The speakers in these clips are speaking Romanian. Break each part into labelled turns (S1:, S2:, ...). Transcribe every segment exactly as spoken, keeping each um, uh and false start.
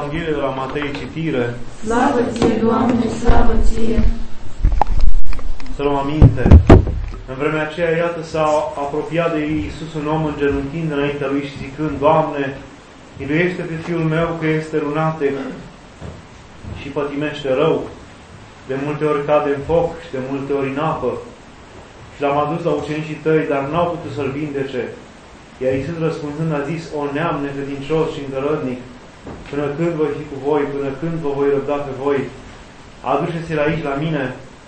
S1: Evanghelie de la Matei citire.
S2: Slavă ție, Doamne, slavă ție!
S1: Să luăm aminte. În vremea aceea, iată, s-a apropiat de ei Iisus un om îngenunchind înaintea lui și zicând: Doamne, miluiește pe fiul meu că este lunatec și pătimește rău. De multe ori cade în foc și de multe ori în apă. Și l-am adus la ucenicii tăi, dar n-au putut să-l vindece. Iar Iisus răspunzând a zis: O neam necredincios și îngărădnic, până când voi fi cu voi, până când vă voi răbda pe voi? Aduceți-l aici la mine.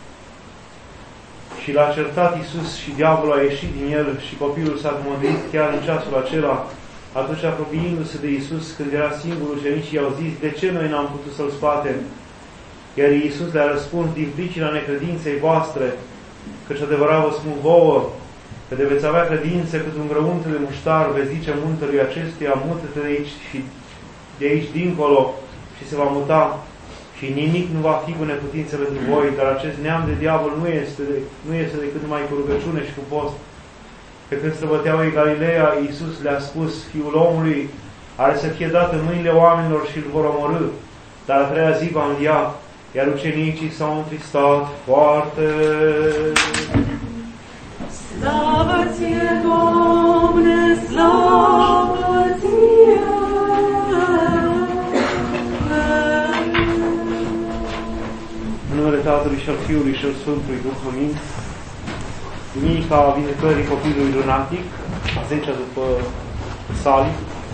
S1: Și l-a certat Iisus și diavolul a ieșit din el și copilul s-a tămăduit chiar în ceasul acela. Atunci, apropiindu-se de Iisus, când era singur, ucenicii i-au zis: De ce noi n-am putut să-l scoatem? Iar Iisus le-a răspuns: Din pricina necredinței voastre, căci adevărat vă spun vouă, că de veți avea credință cât un grăunte de muștar, veți zice muntelui acestuia: mută-te de aici și de aici dincolo, și se va muta, și nimic nu va fi cu neputință pentru voi. Dar acest neam de diavol nu este, de, nu este decât numai cu rugăciune și cu post. Pe când străbăteau ei Galileea, Iisus le-a spus: Fiul omului are să fie dat în mâinile oamenilor și îl vor omorâ, dar a treia zi va învia. Iar ucenicii s-au întristat foarte.
S2: Slavă ție, Doamne, slavă ție!
S1: În numele Tatălui și al Fiului și al Sfântului Duh, amin. Duminica vindecării copilului lunatic, a zecea după Psalmi.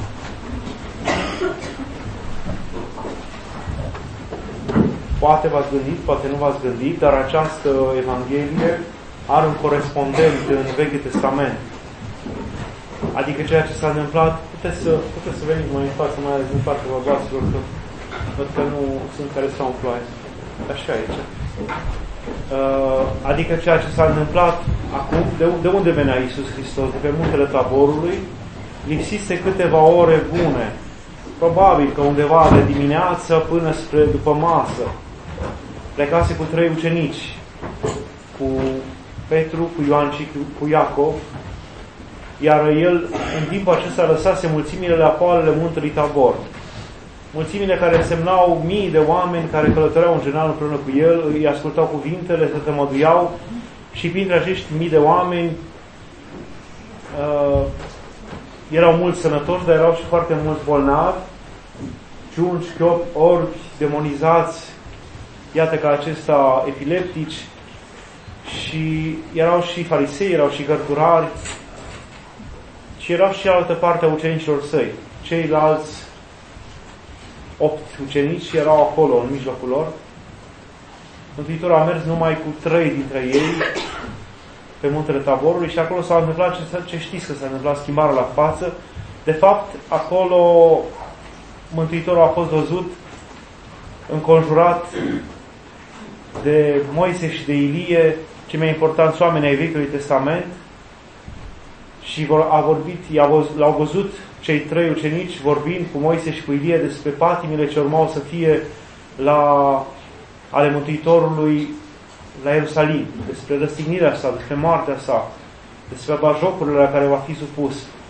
S1: Poate v-ați gândit, poate nu v-ați gândit, dar această Evanghelie are un corespondent în Vechiul Testament. Adică ceea ce s-a întâmplat, puteți să, puteți să veniți mai în față, mai ales din partea bărbaților, că văd că nu sunt care stau în ploaie. Așa aici. Uh, adică ceea ce s-a întâmplat acum, de, de unde venea Iisus Hristos? De pe muntele Taborului, lipsise câteva ore bune. Probabil că undeva de dimineață până spre după masă. Plecase cu trei ucenici, cu Petru, cu Ioan și cu Iacov, iar el, în timpul acesta, lăsase mulțimile la poalele muntelui Tabor. Mulțimile care însemnau mii de oameni care călătoreau în general împreună cu el, îi ascultau cuvintele, se tămăduiau, și printre acești mii de oameni uh, erau mulți sănătoși, dar erau și foarte mulți bolnavi, ciunci, chiopi, orbi, demonizați, iată ca acesta, epileptici, și erau și farisei, erau și cărturari, și erau și altă parte a ucenicilor săi. Ceilalți opt ucenici erau acolo, în mijlocul lor. Mântuitorul a mers numai cu trei dintre ei pe muntele Taborului și acolo s-a întâmplat ce, ce știți că s-a întâmplat, schimbarea la față. De fapt, acolo Mântuitorul a fost văzut înconjurat de Moise și de Ilie, cei mai importanți oameni ai Vechiului Testament, și a vorbit, l-au văzut cei trei ucenici vorbind cu Moise și cu Ilie despre patimile ce urmau să fie la ale Mântuitorului la Ierusalim, despre răstignirea sa, despre moartea sa, despre bajocurile la care va fi supus.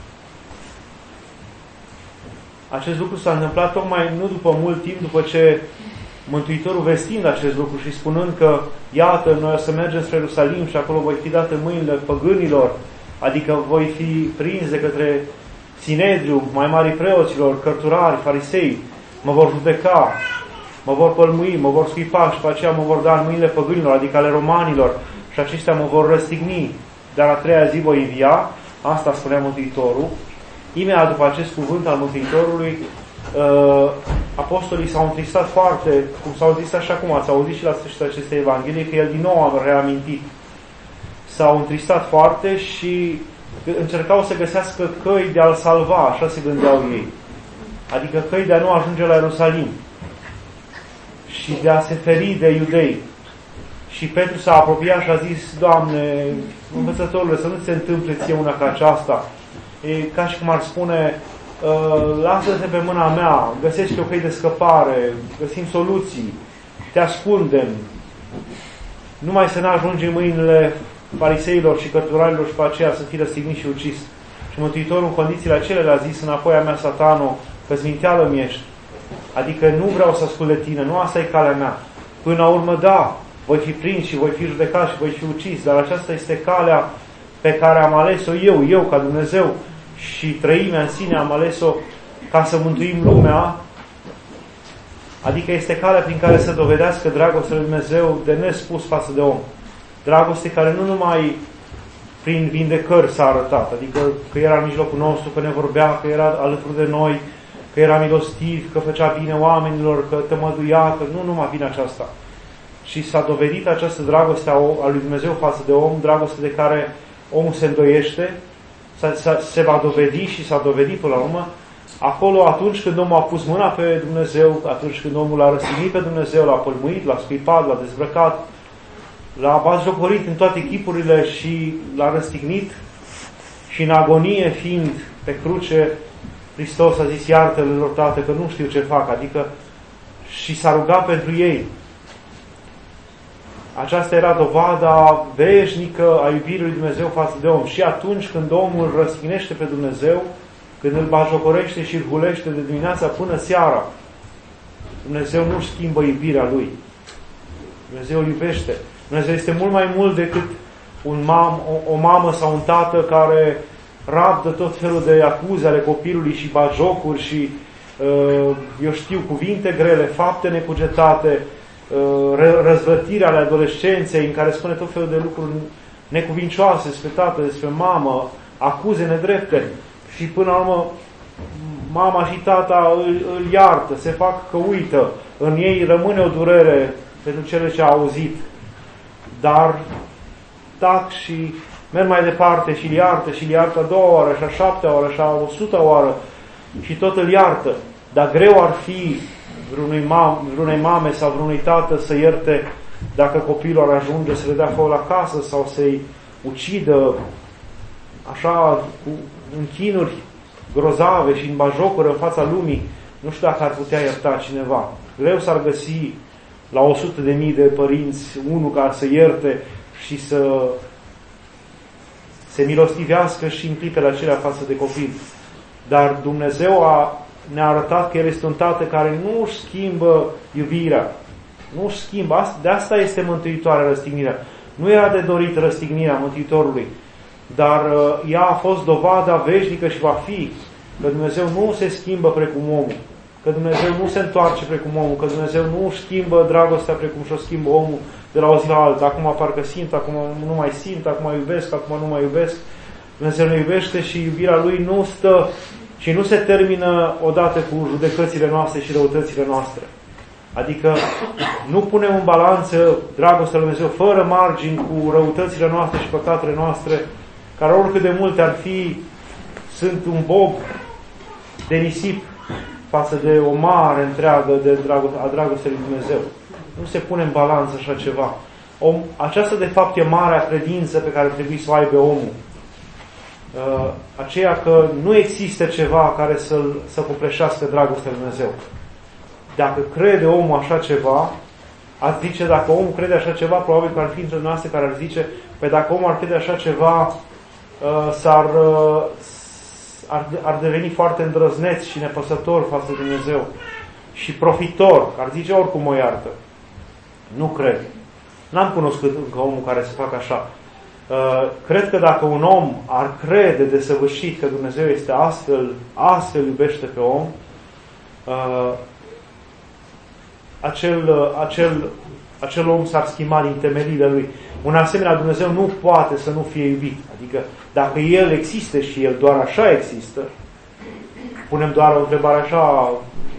S1: Acest lucru s-a întâmplat tocmai nu după mult timp, după ce Mântuitorul, vestind acest lucru și spunând că iată, noi o să mergem spre Ierusalim și acolo voi fi dat în mâinile păgânilor, adică voi fi prins de către Sinedriu, mai mari preoților, cărturari, farisei, mă vor judeca, mă vor pălmui, mă vor scuipa și pe aceea mă vor da în mâinile păgânilor, adică ale romanilor, și aceștia mă vor răstigni, dar a treia zi voi învia. Asta spunea Mântuitorul. Imediat după acest cuvânt al Mântuitorului, uh, apostolii s-au întristat foarte, cum s-au întristat și acum, ați auzit și la sfârșitul acestei Evanghelii, că el din nou a reamintit. S-au întristat foarte și încercau să găsească căi de a-l salva, așa se gândeau ei. Adică căi de a nu ajunge la Ierusalim și de a se feri de iudei. Și Petru s-a apropiat și a zis: Doamne, învățătorule, să nu se întâmple ție una ca aceasta. E ca și cum ar spune: lasă-te pe mâna mea, găsește o căi de scăpare, găsim soluții, te ascundem, numai să n-ajungi în mâinile fariseilor și cărturarilor și pe aceea să fii răstignit și ucis. Și Mântuitorul, în condițiile acelea, a zis: înapoi a mea, Satano, că zminteală-mi ești, Adică nu vreau să ascult de tine, nu asta e calea mea. Până la urmă, da, voi fi prins și voi fi judecat și voi fi ucis, dar aceasta este calea pe care am ales-o eu, eu ca Dumnezeu, și trăimea în sine am ales-o ca să mântuim lumea. Adică este calea prin care să dovedească dragostea lui Dumnezeu de nespus față de om. Dragoste care nu numai prin vindecări s-a arătat, adică că era în mijlocul nostru, că ne vorbea, că era alături de noi, că era milostiv, că făcea bine oamenilor, că tămăduia, că nu numai prin aceasta. Și s-a dovedit această dragoste a lui Dumnezeu față de om, dragoste de care omul se îndoiește, se va dovedi și s-a dovedit până la urmă, acolo atunci când omul a pus mâna pe Dumnezeu, atunci când omul l-a răstignit pe Dumnezeu, l-a pălmuit, l-a scuipat, l-a dezbrăcat, l-a batjocorit în toate chipurile și l-a răstignit și în agonie fiind pe cruce, Hristos a zis, iartă-le lor, Tată, că nu știu ce fac, adică și s-a rugat pentru ei. Aceasta era dovada veșnică a iubirii lui Dumnezeu față de om. Și atunci când omul răstignește pe Dumnezeu, când îl batjocorește și îl hulește de dimineața până seara, Dumnezeu nu schimbă iubirea lui. Dumnezeu îl iubește. Dumnezeu este mult mai mult decât un mam, o, o mamă sau un tată care rabdă tot felul de acuze ale copilului și batjocuri și, eu știu, cuvinte grele, fapte necugetate, răzvătiri ale adolescenței în care spune tot felul de lucruri necuvincioase despre tată, despre mamă, acuze nedrepte și până la urmă mama și tata îl, îl iartă, se fac că uită, în ei rămâne o durere pentru cele ce au auzit, dar tac și merg mai departe și îl iartă și îl iartă a doua oară și a șaptea oară și a o sută oară și tot îl iartă. Dar greu ar fi vreunui, mam, vreunei mame sau vreunui tată să ierte dacă copilul ar ajunge să le dea foc la casă sau să-i ucidă așa cu închinuri grozave și în bajocură în fața lumii. Nu știu dacă ar putea ierta cineva. Greu s-ar găsi la o sută de mii de părinți unul care să ierte și să se milostivească și în clipele acelea față de copil. Dar Dumnezeu a, ne-a arătat că El este un Tată care nu își schimbă iubirea. Nu își schimbă. De asta este mântuitoarea răstignirea. Nu era de dorit răstignirea Mântuitorului, dar ea a fost dovada veșnică și va fi că Dumnezeu nu se schimbă precum omul, că Dumnezeu nu se întoarce precum omul, că Dumnezeu nu își schimbă dragostea precum și-o schimbă omul de la o zi la alta. Acum parcă simt, acum nu mai simt, acum iubesc, acum nu mai iubesc. Dumnezeu ne iubește și iubirea Lui nu stă și nu se termină odată cu judecățile noastre și răutățile noastre. Adică nu punem în balanță dragostea lui Dumnezeu fără margini cu răutățile noastre și păcatele noastre, care oricât de multe ar fi, sunt un bob de nisip față de o mare întreagă de dragoste, a dragostei lui Dumnezeu. Nu se pune în balanță așa ceva. O, aceasta de fapt e marea credință pe care trebuie să o aibă omul. Uh, aceea că nu există ceva care să-l, să copleșească dragostea lui Dumnezeu. Dacă crede omul așa ceva, ar zice, dacă omul crede așa ceva, probabil că ar fi între noastre care ar zice, păi dacă omul ar crede așa ceva, uh, s-ar, uh, ar, ar deveni foarte îndrăzneț și nepăsător față de Dumnezeu și profitor, ar zice oricum o iartă. Nu cred. N-am cunoscut încă omul care să facă așa. Uh, cred că dacă un om ar crede desăvârșit că Dumnezeu este astfel, astfel iubește pe om, uh, acel, uh, acel, acel om s-ar schimba din temeliile lui. Un asemenea Dumnezeu nu poate să nu fie iubit. Adică dacă El există și El doar așa există, punem doar o întrebare așa,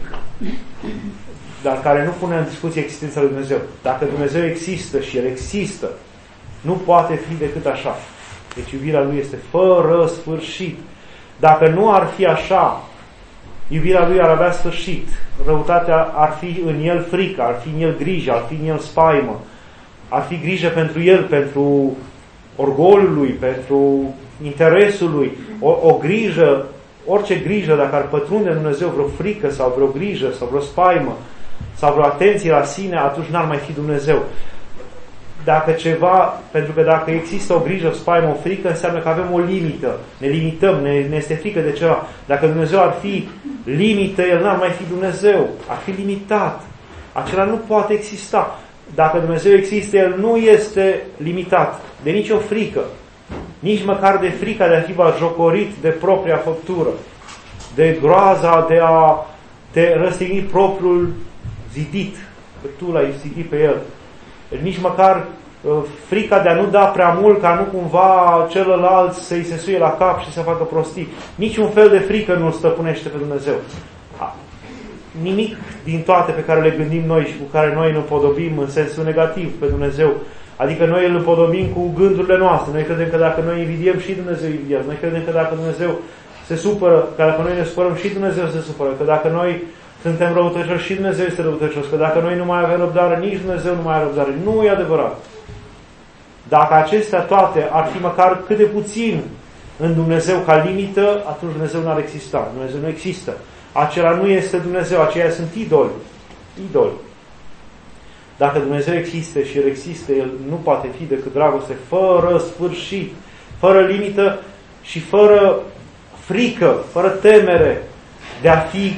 S1: dar care nu pune în discuție existența lui Dumnezeu. Dacă Dumnezeu există și El există, nu poate fi decât așa. Deci iubirea Lui este fără sfârșit. Dacă nu ar fi așa, iubirea Lui ar avea sfârșit. Răutatea ar fi în El frică, ar fi în El grijă, ar fi în El spaimă. Ar fi grijă pentru El, pentru orgoliul Lui, pentru interesul Lui. O, o grijă, orice grijă, dacă ar pătrunde în Dumnezeu vreo frică sau vreo grijă sau vreo spaimă sau vreo atenție la sine, atunci n-ar mai fi Dumnezeu. dacă ceva, pentru că dacă există o grijă, o spaimă, o frică, înseamnă că avem o limită. Ne limităm, ne, ne este frică de ceva. Dacă Dumnezeu ar fi limită, El n-ar mai fi Dumnezeu. Ar fi limitat. Acela nu poate exista. Dacă Dumnezeu există, El nu este limitat de nicio frică. Nici măcar de frica de a fi batjocorit de propria făptură. De groaza de a te răstigni propriul zidit. Că tu l-ai zidit pe El. Nici măcar uh, frica de a nu da prea mult ca nu cumva celălalt să-i se suie la cap și să facă prostii. Niciun fel de frică nu îl stăpânește pe Dumnezeu. Nimic din toate pe care le gândim noi și cu care noi ne împodobim în sensul negativ pe Dumnezeu. Adică noi îl împodobim cu gândurile noastre. Noi credem că dacă noi invidiem și Dumnezeu invidiază. Noi credem că dacă Dumnezeu se supără, că dacă noi ne supărăm și Dumnezeu se supără. Că dacă noi suntem răutăcioși și Dumnezeu este răutăcios. Că dacă noi nu mai avem răbdare, nici Dumnezeu nu mai are răbdare. Nu e adevărat. Dacă acestea toate ar fi măcar cât de puțin în Dumnezeu ca limită, atunci Dumnezeu nu ar exista. Dumnezeu nu există. Acela nu este Dumnezeu, aceia sunt idoli. Idoli. Dacă Dumnezeu există și El există, El nu poate fi decât dragoste fără sfârșit, fără limită și fără frică, fără temere de a fi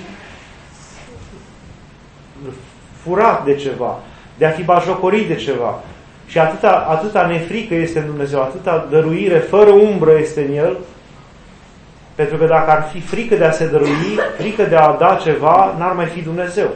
S1: furat de ceva, de a fi batjocorit de ceva. Și atâta, atâta nefrică este în Dumnezeu, atâta dăruire fără umbră este în El, pentru că dacă ar fi frică de a se dărui, frică de a da ceva, n-ar mai fi Dumnezeu.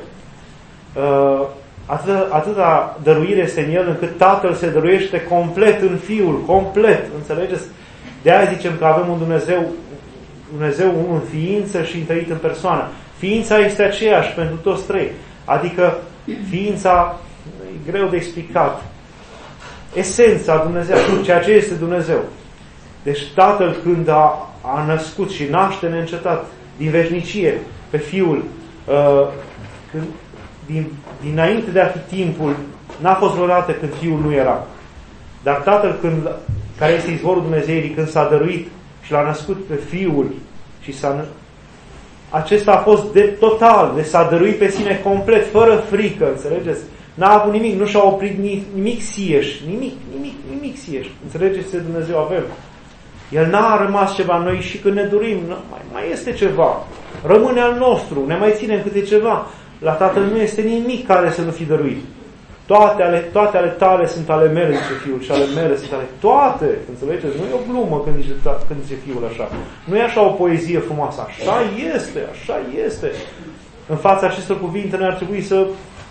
S1: Atâta, atâta dăruire este în El, încât Tatăl se dăruiește complet în Fiul, complet, înțelegeți? De aia zicem că avem un Dumnezeu, Dumnezeu unul în ființă și întărit în persoană. Ființa este aceeași pentru toți trei. Adică ființa, e greu de explicat, esența Dumnezeu, ceea ce este Dumnezeu. Deci Tatăl când a, a născut și naște neîncetat din veșnicie pe Fiul, uh, când, din, dinainte de a fi timpul, n-a fost vreodată când Fiul nu era. Dar Tatăl, când, care este izvorul Dumnezeirii, când s-a dăruit și l-a născut pe Fiul și s-a acesta a fost de total, de s-a dăruit pe sine complet, fără frică, înțelegeți? N-a avut nimic, nu și-a oprit nimic, nimic sieș, nimic, nimic, nimic sieș. Înțelegeți ce Dumnezeu avem? El n-a rămas ceva, noi și când ne dorim, mai, mai este ceva. Rămâne al nostru, ne mai ținem câte ceva. La Tatăl nu este nimic care să nu fi dăruit. Toate ale, toate ale tale sunt ale mele, zice Fiul, și ale mele sunt ale toate. Înțelegeți? Nu e o glumă când zice, când zice Fiul așa. Nu e așa o poezie frumoasă. Așa este, așa este. În fața acestor cuvinte noi ar trebui să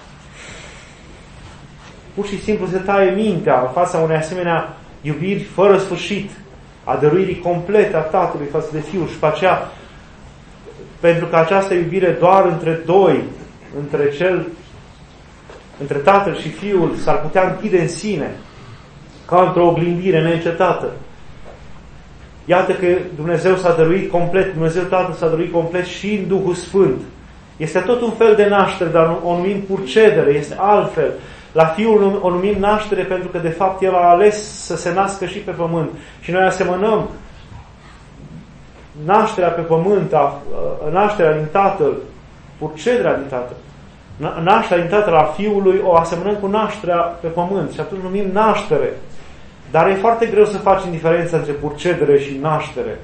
S1: pur și simplu se taie mintea în fața unei asemenea iubiri fără sfârșit, a dăruirii complete a Tatălui față de Fiul și pe aceea, pentru că această iubire doar între doi, între cel între Tatăl și Fiul s-ar putea închide în sine ca într-o oglindire neîncetată. Iată că Dumnezeu s-a dăruit complet, Dumnezeu Tatăl s-a dăruit complet și în Duhul Sfânt. Este tot un fel de naștere, dar o numim purcedere, este altfel. La Fiul o numim naștere pentru că de fapt El a ales să se nască și pe pământ. Și noi asemănăm nașterea pe pământ, nașterea din Tatăl, purcederea din Tatăl, nașterea din Tatăl a Fiului o asemănăm cu nașterea pe pământ și atunci numim naștere. Dar e foarte greu să facem diferența între purcedere și naștere.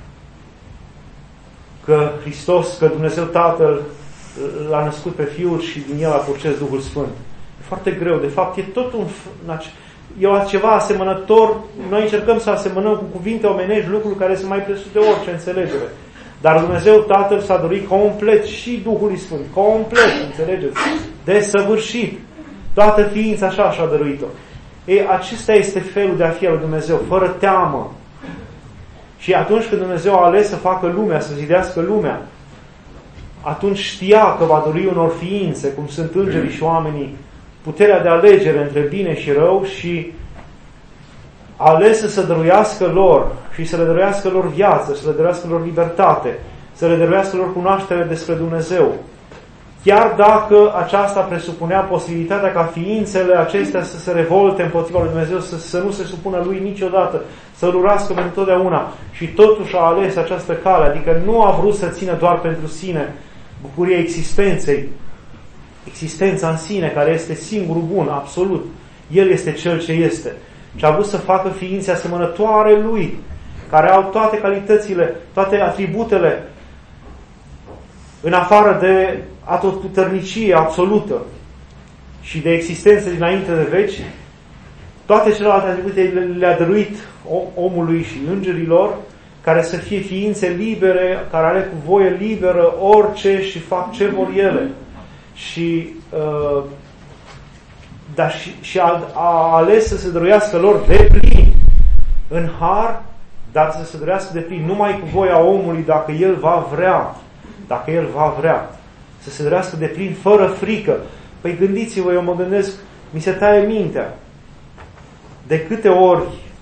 S1: Că Hristos, că Dumnezeu Tatăl l-a născut pe Fiul și din El a purcez Duhul Sfânt. E foarte greu. De fapt, e tot un... E ceva asemănător. Noi încercăm să asemănăm cu cuvinte omenești lucruri care sunt mai presus de orice înțelegere. Dar Dumnezeu Tatăl s-a dorit complet și Duhul Sfânt. Complet, înțelegeți? Desăvârșit. Toată ființa așa și-a dăruit-o. E, acesta este felul de a fi al lui Dumnezeu, fără teamă. Și atunci când Dumnezeu a ales să facă lumea, să zidească lumea, atunci știa că va dori unor ființe, cum sunt îngerii și oamenii, puterea de alegere între bine și rău și a ales să se dăruiască lor și să le dăruiască lor viață, să le dăruiască lor libertate, să le dăruiască lor cunoaștere despre Dumnezeu. Chiar dacă aceasta presupunea posibilitatea ca ființele acestea să se revolte împotriva lui Dumnezeu, să, să nu se supună lui niciodată, să-L urască întotdeauna. Și totuși a ales această cale, adică nu a vrut să țină doar pentru sine bucuria existenței, existența în sine, care este singurul bun, absolut. El este Cel ce este. Și a vrut să facă ființe asemănătoare Lui, care au toate calitățile, toate atributele, în afară de atotputernicie absolută și de existență dinainte de veci, toate celelalte atribute le-a dăruit omului și îngerilor, care să fie ființe libere, care are cu voie liberă orice și fac ce vor ele. Și, uh, dar și, și a, a ales să se dăruiască lor de plin în har, dar să se dăruiască de plin numai cu voia omului dacă el va vrea. Dacă el va vrea. Să se dăruiască de plin fără frică. Păi gândiți-vă, eu mă gândesc, mi se taie mintea. De câte ori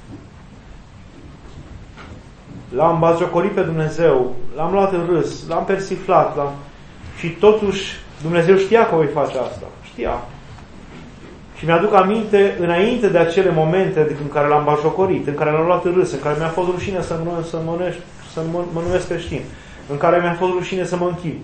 S1: l-am batjocorit pe Dumnezeu, l-am luat în râs, l-am persiflat, l-am... și totuși Dumnezeu știa că voi face asta. Știa. Și mi-aduc aminte, înainte de acele momente în care l-am batjocorit, în care l-am luat în râs, în care mi-a fost rușine să mă, să mă, să mă, mă numesc creștin, în care mi-a fost rușine să mă închin,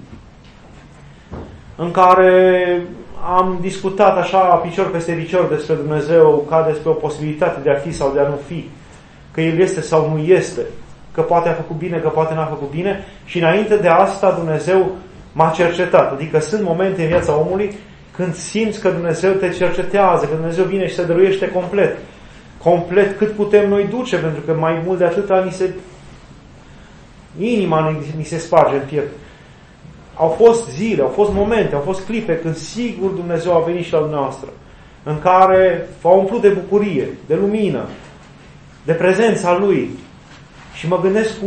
S1: în care am discutat așa picior peste picior despre Dumnezeu ca despre o posibilitate de a fi sau de a nu fi, că El este sau nu este, că poate a făcut bine, că poate n-a făcut bine, și înainte de asta Dumnezeu m-a cercetat. Adică sunt momente în viața omului când simți că Dumnezeu te cercetează, că Dumnezeu vine și se dăruiește complet. Complet cât putem noi duce, pentru că mai mult de atâta ni se... inima ni se sparge în piept. Au fost zile, au fost momente, au fost clipe când sigur Dumnezeu a venit și la dumneavoastră, în care v-a umplut de bucurie, de lumină, de prezența Lui. Și mă gândesc cu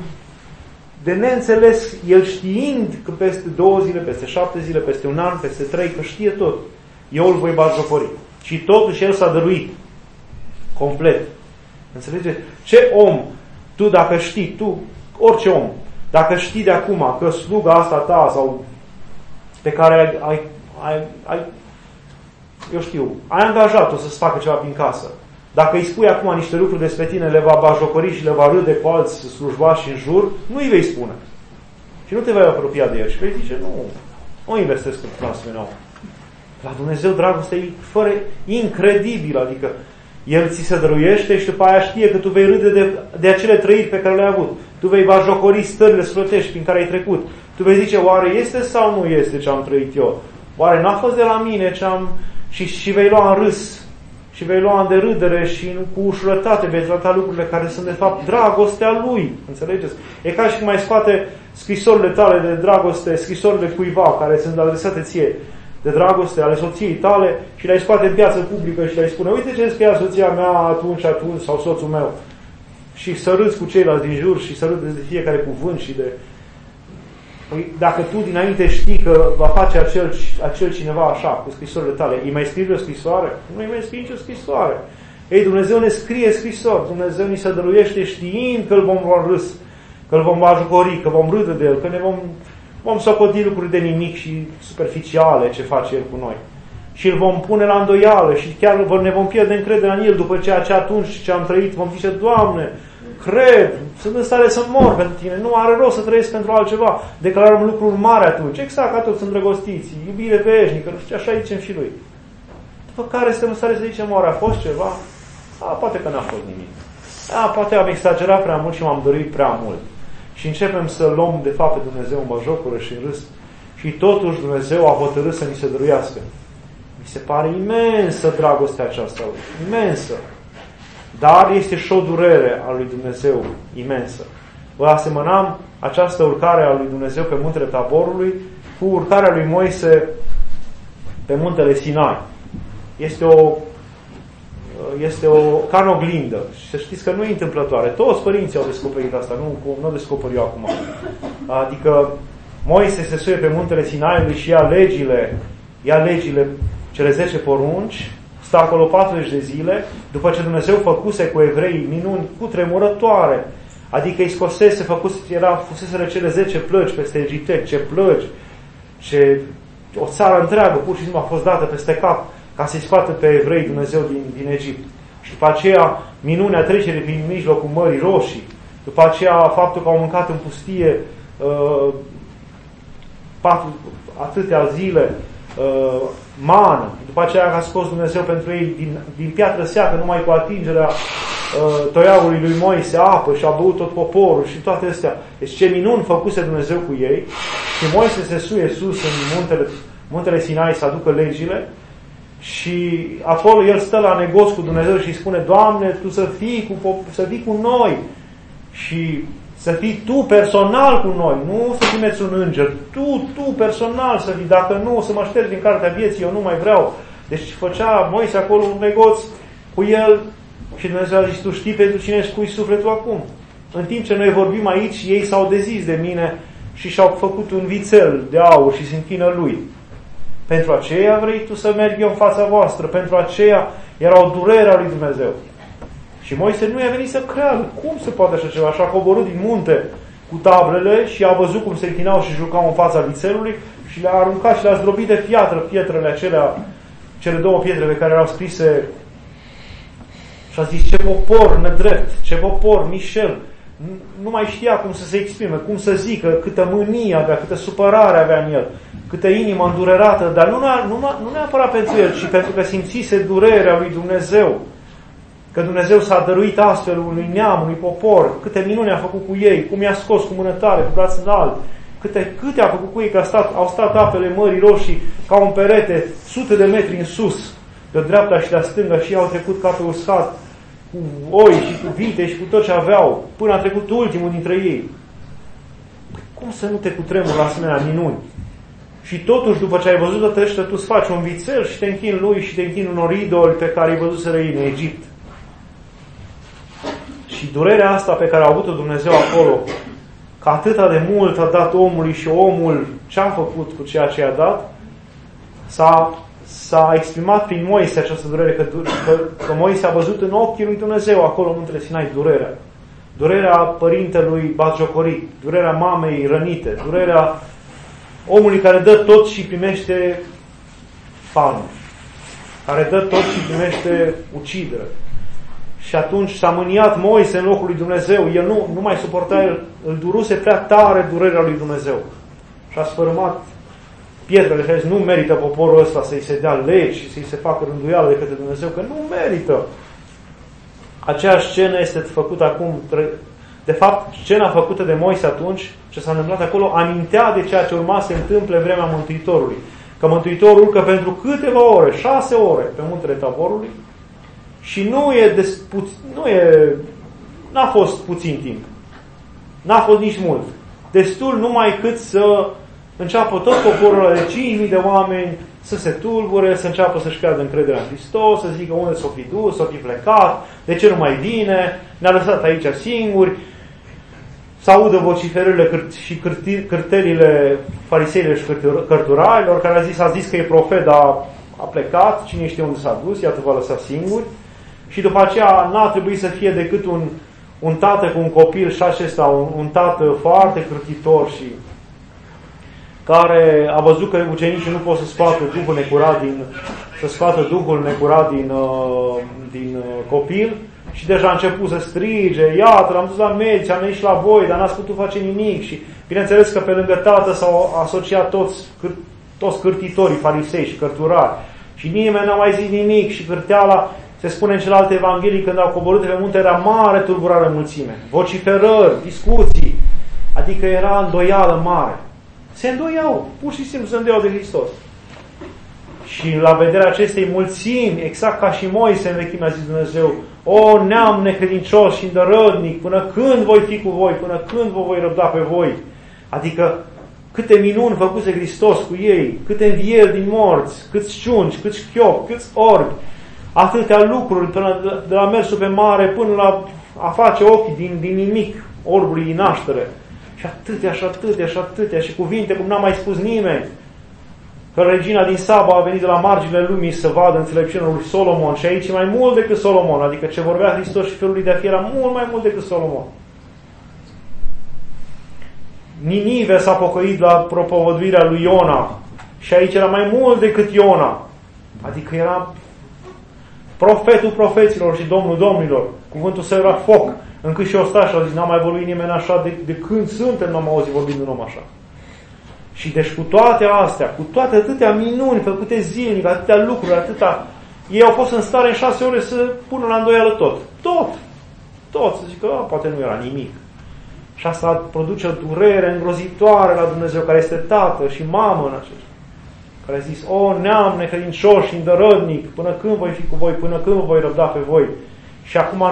S1: de neînțeles, El știind că peste două zile, peste șapte zile, peste un an, peste trei, că știe tot, eu îl voi batjocori. Și totuși El s-a dăruit complet. Înțelegeți? Ce om, tu dacă știi, tu, orice om, dacă știi de acum că sluga asta ta sau pe care ai, ai, ai, ai eu știu, ai angajat-o să-ți facă ceva prin casă, dacă îi spui acum niște lucruri despre tine, le va batjocori și le va râde cu alți slujbași în jur, nu îi vei spune. Și nu te vei apropia de el. Și vei zice, nu, nu investesc în asemenea om. La Dumnezeu dragostea e fără, incredibil, adică El ți se dăruiește și după aia știe că tu vei râde de, de acele trăiri pe care le-ai avut. Tu vei batjocori stările sflătești prin care ai trecut. Tu vei zice, oare este sau nu este ce am trăit eu? Oare n-a fost de la mine ce am... Și, și vei lua în râs și vei lua în derâdere și cu ușurătate vei trata lucrurile care sunt de fapt dragostea Lui. Înțelegeți? E ca și cum mai scoate scrisorile tale de dragoste, scrisorile cuiva care sunt adresate ție de dragoste ale soției tale și le-ai scoate în piață publică și le-ai spune, uite ce scria soția mea atunci, atunci, sau soțul meu. Și să râzi cu ceilalți din jur și să râzi de fiecare cuvânt și de... Păi, dacă tu dinainte știi că va face acel, acel cineva așa, cu scrisorile tale, îi mai scrie o scrisoare? Nu îi mai scrie nicio scrisoare. Ei, Dumnezeu ne scrie scrisori. Dumnezeu ni se dăruiește știind că îl vom lua râs, că îl vom batjocori, că vom râde de el, că ne vom, vom socoti lucruri de nimic și superficiale ce face el cu noi. Și îl vom pune la îndoială și chiar ne vom pierde încrederea în el după ceea ce atunci ce am trăit. Vom zice, Doamne, cred, sunt în stare să mor pentru Tine, nu are rost să trăiesc pentru altceva. Declarăm lucruri mari atunci, exact ca toți îndrăgostiți, iubire veșnică, nu știu, așa zicem și Lui. După care suntem în stare să zicem, oare a fost ceva? A, poate că n-a fost nimic. A, poate am exagerat prea mult și m-am dorit prea mult. Și începem să luăm de fapt pe Dumnezeu în băjocură și în râs. Și totuși Dumnezeu a hotărât să ni se dăruiască. Mi se pare imensă dragostea aceasta, imensă. Dar este și o durere a lui Dumnezeu imensă. Vă asemănam această urcare a lui Dumnezeu pe muntele Taborului cu urcarea lui Moise pe muntele Sinai. Este o este o ca în oglindă. Și să știți că nu e întâmplătoare. Toți părinții au descoperit asta, nu, nu o descoper eu acum. Adică Moise se suie pe muntele Sinaiului și ia legile, ia legile, cele zece porunci, stă acolo patruzeci de zile, după ce Dumnezeu făcuse cu evreii minuni cutremurătoare, adică îi scosese, făcuse, era, fuseseră cele zece plăci peste egipteni, ce plăci, ce, o țară întreagă pur și simplu a fost dată peste cap ca să-i scoată pe evrei Dumnezeu din, din Egipt. Și după aceea minunea trecerii prin mijlocul Mării Roșii, după aceea faptul că au mâncat în pustie uh, patru, atâtea zile uh, mană. După aceea a scos Dumnezeu pentru ei din, din piatră seacă, numai cu atingerea uh, toiagului lui Moise, apă, și a băut tot poporul și toate astea. Deci ce minuni făcuse Dumnezeu cu ei. Și Moise se suie sus în muntele, muntele Sinai să aducă legile. Și acolo el stă la negoț cu Dumnezeu și îi spune: Doamne, Tu să fii cu, să fii cu noi și să fii Tu personal cu noi, nu să trimeți un înger, Tu, Tu personal să fii, dacă nu, să mă ștergi din cartea vieții, eu nu mai vreau. Deci făcea Moise acolo un negoț cu el și Dumnezeu a zis: Tu știi pentru cine își pui sufletul acum? În timp ce noi vorbim aici, ei s-au dezis de mine și și-au făcut un vițel de aur și se închină lui. Pentru aceea vrei Tu să merg eu în fața voastră, pentru aceea era o durere a lui Dumnezeu. Și Moise nu i-a venit să creadă. Cum se poate așa ceva? Așa a coborât din munte cu tablele și a văzut cum se închinau și jucau în fața vițelului și le-a aruncat și le-a zdrobit de piatră, pietrele acelea, cele două pietre pe care erau scrise. Și a zis: ce popor nedrept, ce popor mișel. Nu mai știa cum să se exprime, cum să zică, câtă mânie avea, câtă supărare avea în el, câtă inimă îndurerată, dar nu, nu, nu neapărat pentru el, ci pentru că simțise durerea lui Dumnezeu. Că Dumnezeu s-a dăruit astfel unui neam, unui popor, câte minuni a făcut cu ei, cum i-a scos cu mână tare, cu braț înalt, câte, câte a făcut cu ei, că a stat, au stat apele Mării Roșii ca un perete, sute de metri în sus, de dreapta și de stânga, și au trecut ca pe uscat, cu oi și cu vite și cu tot ce aveau, până a trecut ultimul dintre ei. Cum să nu te cutremuri la asemenea minuni? Și totuși, după ce ai văzut toate ăștia, tu îți faci un vițel și te închini lui și te închini unor idoli pe care ai văzut să răi în Egipt. Și durerea asta pe care a avut-o Dumnezeu acolo, că atâta de mult a dat omului și omul ce a făcut cu ceea ce i-a dat, s-a, s-a exprimat prin Moise această durere, că, că, că Moise a văzut în ochii lui Dumnezeu acolo în muntele Sinai durerea. Durerea părintelui batjocorit, durerea mamei rănite, durerea omului care dă tot și primește palme, care dă tot și primește ucidere. Și atunci s-a mâniat Moise în locul lui Dumnezeu. El nu, nu mai suporta, el îl duruse prea tare durerea lui Dumnezeu. Și a sfărâmat pietrele și a zis: nu merită poporul ăsta să-i se dea legi și să-i se facă rânduială de către Dumnezeu, că nu merită. Aceeași scenă este făcută acum. De fapt, scena făcută de Moise atunci, ce s-a întâmplat acolo, amintea de ceea ce urma să se întâmple vremea Mântuitorului. Că Mântuitorul urcă pentru câteva ore, șase ore, pe muntele Taborului, și nu e, despu- nu e, n-a fost puțin timp. N-a fost nici mult. Destul numai cât să înceapă tot poporul de cinci mii de oameni să se tulbure, să înceapă să-și creadă încrederea în Hristos, să zică unde s-o fi dus, s-o fi plecat, de ce nu mai vine, ne-a lăsat aici singuri, să audă vociferările și cârtelile fariseilor și cărturarilor, care a zis, a zis că e profet, dar a plecat, cine știe unde s-a dus, iată v-a lăsat singuri. Și după aceea n-a trebuit să fie decât un, un tată cu un copil și acesta, un, un tată foarte cârtitor și care a văzut că ucenicii nu pot să scoată Duhul necurat din, să scoată Duhul necurat din, uh, din uh, copil și deja a început să strige: iată, l-am dus la medici, am venit și la voi, dar n-ați putut face nimic. Și bineînțeles că pe lângă tată s-au asociat toți, toți cârtitorii, farisei și cărturari. Și nimeni n-a mai zis nimic și cârteala, se spune în celelalte evanghelii, când au coborât pe munte, era mare tulburare în mulțime. Vociferări, discuții, adică era îndoială mare. Se îndoiau, pur și simplu se îndoiau de Hristos. Și la vederea acestei mulțimi, exact ca și Moise în vechime, a zis Dumnezeu: o, neam necredincios și îndărădnic, până când voi fi cu voi, până când vă voi răbda pe voi? Adică câte minuni făcuse Hristos cu ei, câte învieri din morți, câți ciungi, câți șchiopi, câți orbi, atâtea lucruri, până de la mersul pe mare până la a face ochi din, din nimic orbului din naștere. Și atâtea și atâtea și atâtea și cuvinte cum n-a mai spus nimeni. Că regina din Saba a venit de la marginile lumii să vadă înțelepciunea lui Solomon și aici e mai mult decât Solomon, adică ce vorbea Hristos și felul lui de a fi era mult mai mult decât Solomon. Ninive s-a pocăit la propovăduirea lui Iona și aici era mai mult decât Iona, adică era profetul profeților și domnul domnilor. Cuvântul său era foc, încât și ostașii au zis: n-a mai vorbit nimeni așa de, de când suntem, n-am auzit vorbind un om așa. Și deci cu toate astea, cu toate atâtea minuni făcute zilnic, atâtea lucruri, atâta, ei au fost în stare în șase ore să pună la îndoială tot. Tot. Tot. Să zică, poate nu era nimic. Și asta produce o durere îngrozitoare la Dumnezeu, care este tată și mamă în acest, care a zis, o, neam necredincioși și îndărădnic, până când voi fi cu voi, până când voi răbda pe voi. Și acum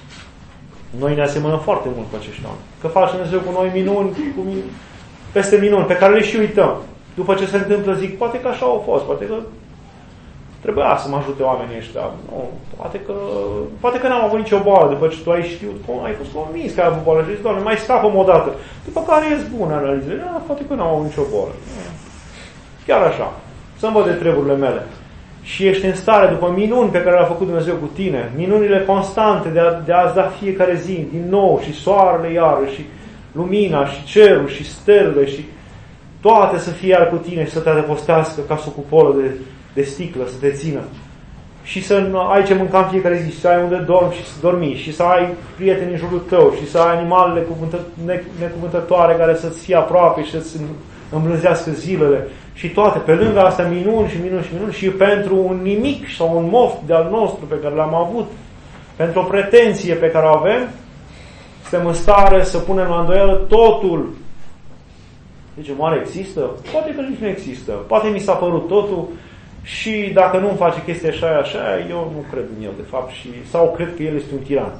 S1: noi ne asemănăm foarte mult cu acești oameni. Că face Dumnezeu cu noi minuni, cu minuni, peste minuni, pe care le și uităm. După ce se întâmplă, zic, poate că așa au fost, poate că trebuia să mă ajute oamenii ăștia. Nu, poate că, poate că n-am avut nicio boală. După ce tu ai știut, ai fost convins că ai avut boală și zici, Doamne, mai scapă-mă o dată. După care ești bună analiză. Da, poate că n-am avut nicio boală. Chiar așa. Să-mi văd de treburile mele. Și ești în stare, după minuni pe care le-a făcut Dumnezeu cu tine, minunile constante de, a, de a-ți da fiecare zi, din nou, și soarele iară, și lumina, și cerul, și stelele, și toate să fie iar cu tine și să te adăpostească ca sub cupolă de, de sticlă, să te țină. Și să ai ce mânca în fiecare zi, și să ai unde dormi și să dormi, și să ai prieteni în jurul tău, și să ai animalele necuvântătoare care să-ți fie aproape și să-ți îmblânzească zilele. Și toate, pe lângă astea, minuni și minuni și minuni, și pentru un nimic sau un moft de-al nostru pe care l-am avut, pentru o pretenție pe care o avem, suntem în stare să punem la îndoială totul. Zice, oare există? Poate că nici nu există. Poate mi s-a părut totul și dacă nu îmi face chestia așa, așa, eu nu cred în el, de fapt, și, sau cred că el este un tiran.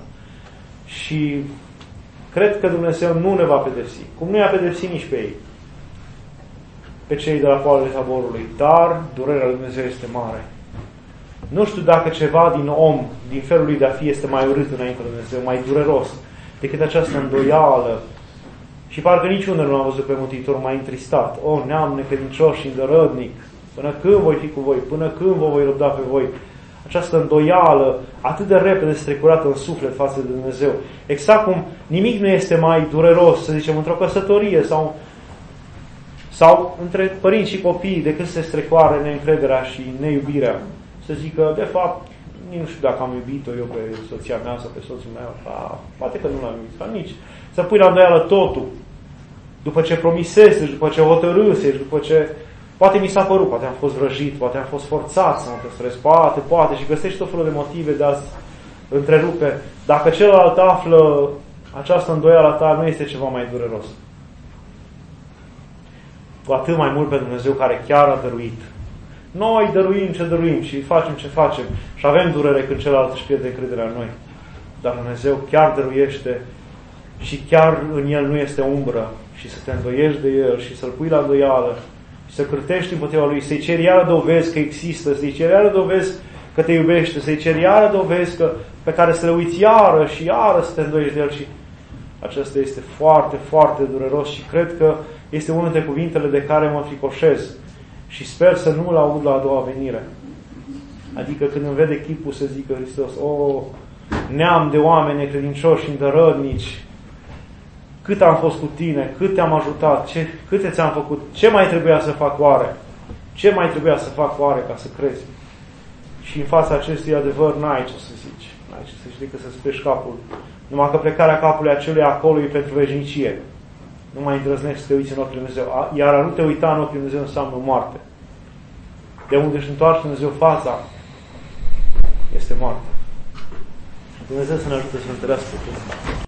S1: Și cred că Dumnezeu nu ne va pedepsi. Cum nu i-a pedepsit nici pe ei, pe cei de la poalele taborului, dar durerea lui Dumnezeu este mare. Nu știu dacă ceva din om, din felul lui de a fi, este mai urât înainte de Dumnezeu, mai dureros, decât această îndoială. Și parcă niciunde nu l-am văzut pe Mântuitor mai întristat. O, neam necredincios și îndărădnic, până când voi fi cu voi, până când vă voi răbda pe voi. Această îndoială atât de repede strecurată în suflet față de Dumnezeu. Exact cum nimic nu este mai dureros, să zicem, într-o căsătorie sau sau între părinți și copii, decât se strecoare neîncrederea și neiubirea. Să zică, de fapt, nu știu dacă am iubit-o eu pe soția mea sau pe soțul meu, a, poate că nu l-am iubit, sau nici. Să pui la îndoială totul. După ce promisese, după ce hotărâse, după ce poate mi s-a părut, poate am fost vrăjit, poate am fost forțat să mă căsătoresc, poate, poate, și găsești tot felul de motive de a-ți întrerupe. Dacă celălalt află această îndoială a ta, nu este ceva mai dureros. Cu atât mai mult pe Dumnezeu care chiar a dăruit. Noi dăruim ce dăruim și facem ce facem și avem durere când celălalt își pierde încrederea în noi. Dar Dumnezeu chiar dăruiește și chiar în El nu este umbră și să te îndoiești de El și să-L pui la îndoială și să cârtești împotriva Lui, să-i ceri iară dovezi că există, să-i ceri iară dovezi că te iubește, să-i ceri iară dovezi că, pe care să le uiți iară și iară să te îndoiești de El. Și acesta este foarte, foarte dureros și cred că este unul dintre cuvintele de care mă fricoșez și sper să nu-l aud la a doua venire. Adică când îmi vede chipul să zică Hristos, o, neam de oameni necredincioși și îndărădnici, cât am fost cu tine, cât te-am ajutat, ce, câte ți-am făcut, ce mai trebuia să fac oare? Ce mai trebuia să fac oare ca să crezi? Și în fața acestui adevăr n-ai ce să zici. N-ai ce să zici decât să speși capul. Numai că plecarea capului acelui acolo e pentru veșnicie. Nu mai îndrăznești să te uiți în ochii lui Dumnezeu. Iar a nu te uita în ochii lui Dumnezeu înseamnă moarte. De unde își întoarce Dumnezeu fața, este moarte. Dumnezeu să ne ajute să întărească.